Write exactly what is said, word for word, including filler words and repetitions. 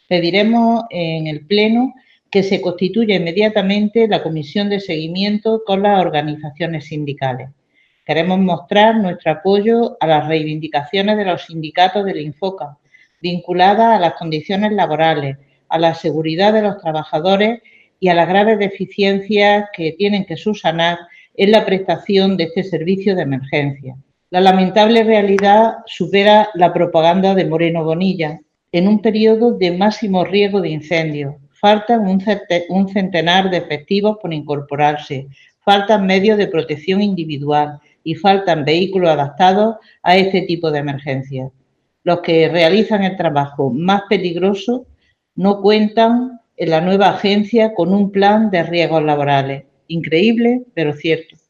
Pediremos en el Pleno que se constituya inmediatamente la comisión de seguimiento con las organizaciones sindicales. Queremos mostrar nuestro apoyo a las reivindicaciones de los sindicatos del Infoca, vinculadas a las condiciones laborales, a la seguridad de los trabajadores y a las graves deficiencias que tienen que subsanar en la prestación de este servicio de emergencia. La lamentable realidad supera la propaganda de Moreno Bonilla. En un periodo de máximo riesgo de incendios, faltan un centenar de efectivos por incorporarse, faltan medios de protección individual y faltan vehículos adaptados a este tipo de emergencias. Los que realizan el trabajo más peligroso no cuentan en la nueva agencia con un plan de riesgos laborales. Increíble, pero cierto.